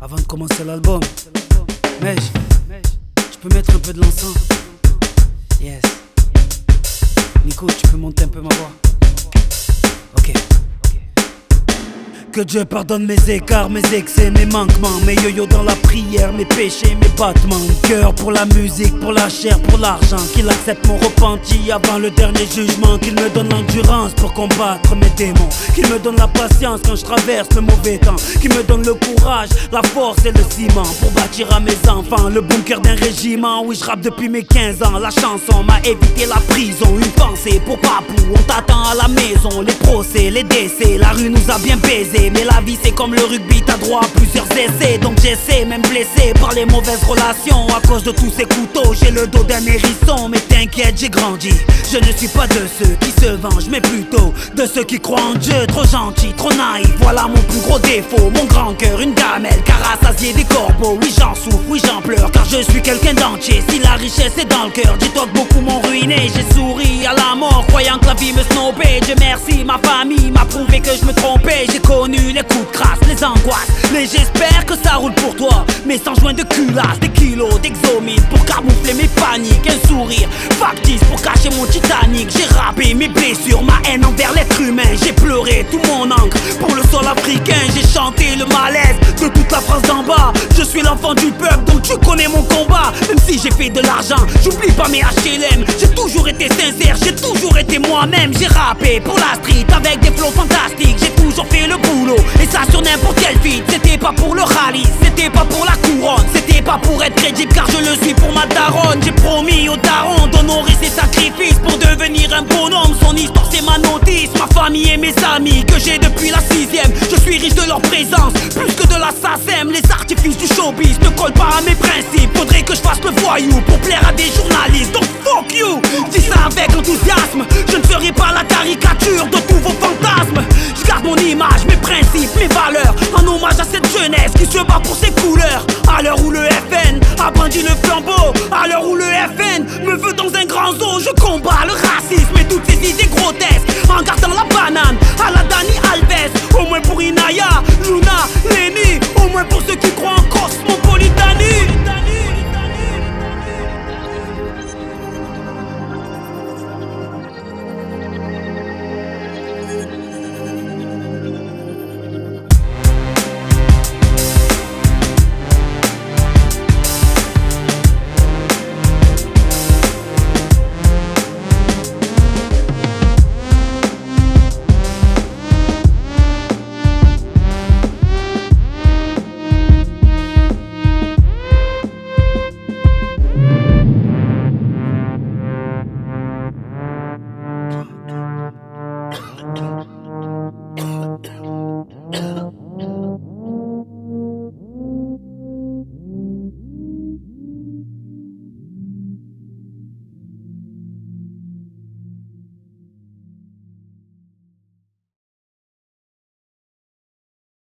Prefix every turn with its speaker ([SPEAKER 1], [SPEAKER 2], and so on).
[SPEAKER 1] Avant de commencer l'album, Mej, tu peux mettre un peu de l'encens? Yes. Nico, tu peux monter un peu ma voix? Ok. Que Dieu pardonne mes écarts, mes excès, mes manquements, mes yo-yo dans la prière, mes péchés, mes battements de cœur pour la musique, pour la chair, pour l'argent. Qu'il accepte mon repenti avant le dernier jugement. Qu'il me donne l'endurance pour combattre mes démons. Qu'il me donne la patience quand je traverse le mauvais temps. Qu'il me donne le courage, la force et le ciment pour bâtir à mes enfants le bunker d'un régiment. Oui, je rappe depuis mes 15 ans. La chanson m'a évité la prison. Une pensée pour Papou, on t'attend à la maison. Les procès, les décès, la rue nous a bien baisés. Mais la vie c'est comme le rugby, t'as droit à plusieurs essais. Donc j'essaie, même blessé par les mauvaises relations. À cause de tous ces couteaux, j'ai le dos d'un hérisson. Mais t'inquiète, j'ai grandi. Je ne suis pas de ceux qui se vengent, mais plutôt de ceux qui croient en Dieu. Trop gentil, trop naïf, voilà mon plus gros défaut. Mon grand cœur, une gamelle, car rassasié des corbeaux. Oui j'en souffre, oui j'en pleure, car je suis quelqu'un d'entier. Si la richesse est dans le cœur, dis-toi que beaucoup m'ont ruiné. J'ai souri à la mort, croyant que la vie me snobait. Dieu merci, ma famille m'a prouvé que je me trompais. J'ai connu les coups de crasse, les angoisses, mais j'espère que ça roule pour toi. Mais sans joint de culasse, des kilos d'exomine pour camoufler mes paniques. Un sourire factice pour cacher mon Titanic. J'ai rappé mes blessures, ma haine envers l'être humain. J'ai pleuré tout mon encre pour le sol africain. J'ai chanté le malaise de toute la France d'en bas. Je suis l'enfant du peuple, donc tu connais mon combat. Même si j'ai fait de l'argent, j'oublie pas mes HLM. J'ai toujours été sincère, j'ai toujours été moi-même. J'ai rappé pour la street avec des flows fantastiques. J'ai toujours fait le boulot, et ça sur n'importe quel feat. C'était pas pour le rallye, c'était pas pour la couronne, c'était pas pour être crédible car je le suis pour ma daronne. J'ai promis au daron d'honorer ses sacrifices pour devenir un bonhomme. Son histoire c'est ma notice, ma famille et mes amis que j'ai depuis la 6ème. Je suis riche de leur présence, plus que de la SACEM. Les artifices du showbiz ne collent pas à mes principes. Faudrait que je fasse le voyou pour plaire à des journalistes. Donc